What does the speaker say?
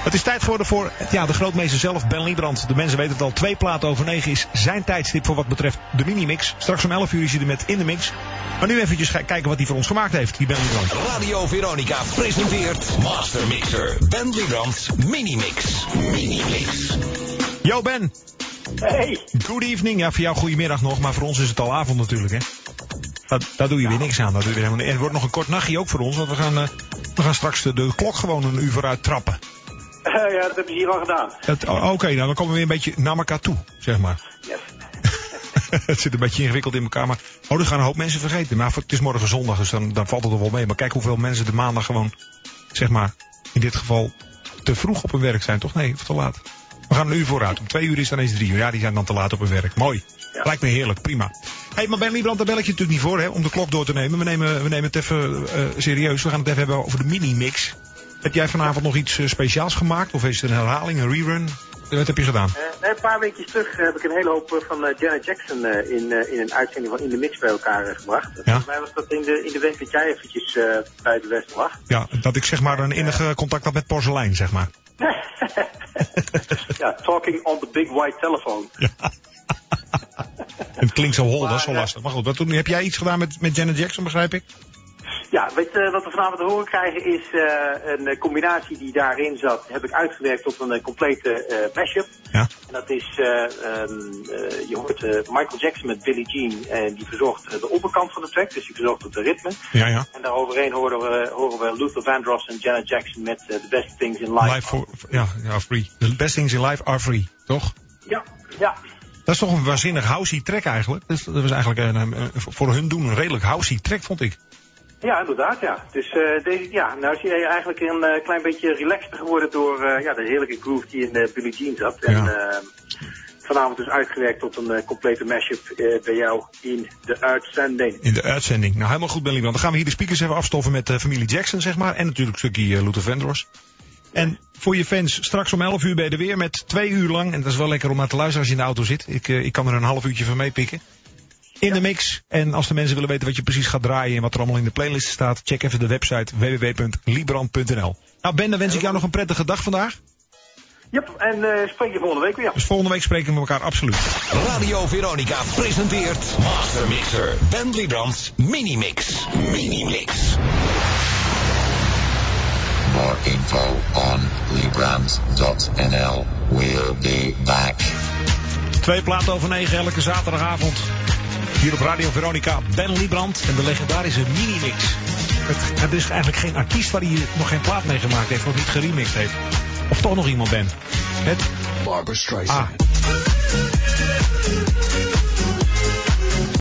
Het is tijd geworden voor de grootmeester zelf, Ben Liebrand. De mensen weten het al, 2 platen over 9 is zijn tijdstip voor wat betreft de minimix. Straks om 11 uur is hij er met In de Mix. Maar nu eventjes kijken wat hij voor ons gemaakt heeft, die Ben Liebrand. Radio Veronica presenteert Master Mixer Ben Liebrand's Minimix. Minimix. Yo Ben. Hey. Good evening. Ja, voor jou goedemiddag nog, maar voor ons is het al avond natuurlijk, hè. Daar doe je weer niks aan. Het wordt nog een kort nachtje ook voor ons, want we gaan straks de klok gewoon een uur vooruit trappen. Ja, dat hebben ze hier al gedaan. Oké, nou dan komen we weer een beetje naar elkaar toe, zeg maar. Yes. Het zit een beetje ingewikkeld in elkaar, maar er gaan een hoop mensen vergeten. Maar het is morgen zondag, dus dan valt het er wel mee. Maar kijk hoeveel mensen de maandag gewoon, zeg maar, in dit geval te vroeg op hun werk zijn, toch? Nee, of te laat. We gaan een uur vooruit. Om 2 uur is dan eens 3 uur. Ja, die zijn dan te laat op hun werk. Mooi. Ja. Lijkt me heerlijk, prima. Hé, maar Ben Liebrand, daar bel ik je natuurlijk niet voor, hè, om de klok door te nemen. We nemen het even serieus. We gaan het even hebben over de mini-mix. Heb jij vanavond nog iets speciaals gemaakt? Of is het een herhaling, een rerun? Wat heb je gedaan? Een paar weekjes terug heb ik een hele hoop van Janet Jackson in een uitzending van In de Mix bij elkaar gebracht. Ja? Volgens mij was dat in de week dat jij eventjes bij de West lag. Ja, dat ik zeg maar een innige contact had met porselein, zeg maar. Ja, talking on the big white telephone. Ja. Het klinkt zo hol, dat is zo lastig. Maar goed, heb jij iets gedaan met Janet Jackson, begrijp ik? Ja, wat we vanavond te horen krijgen is een combinatie die daarin zat, heb ik uitgewerkt tot een complete mashup. Ja. En dat is, je hoort Michael Jackson met Billie Jean, en die verzorgt de onderkant van de track, dus die verzorgt het ritme. Ja, ja. En daaroverheen horen we Luther Vandross en Janet Jackson met The Best Things in Life. Free. The Best Things in Life are free, toch? Ja, ja. Dat is toch een waanzinnig housey track eigenlijk. Dat was eigenlijk voor hun doen een redelijk housey track, vond ik. Ja, inderdaad, ja. Dus nou is hij eigenlijk een klein beetje relaxed geworden door de heerlijke groove die in Billie Jean zat. Ja. En vanavond dus uitgewerkt tot een complete mashup bij jou in de uitzending. In de uitzending. Nou, helemaal goed, Ben Liebrand. Dan gaan we hier de speakers even afstoffen met familie Jackson, zeg maar. En natuurlijk een stukje Luther Vandross. En voor je fans, straks om 11 uur ben je er weer met 2 uur lang. En dat is wel lekker om naar te luisteren als je in de auto zit. Ik kan er een half uurtje van meepikken. In de mix. En als de mensen willen weten wat je precies gaat draaien en wat er allemaal in de playlist staat, check even de website www.liebrand.nl. Nou Ben, dan wens ik jou nog een prettige dag vandaag. Yep, en spreek je volgende week weer. Dus volgende week spreken we elkaar absoluut. Radio Veronica presenteert Master Mixer Ben Liebrand's Minimix. Minimix. More info on Liebrand.nl. We'll be back. 2 platen over 9 elke zaterdagavond. Hier op Radio Veronica, Ben Liebrand en de legendarische Minimix. Het is eigenlijk geen artiest waar hij nog geen plaat mee gemaakt heeft, of niet geremixed heeft. Of toch nog iemand, Ben? Barbra Streisand.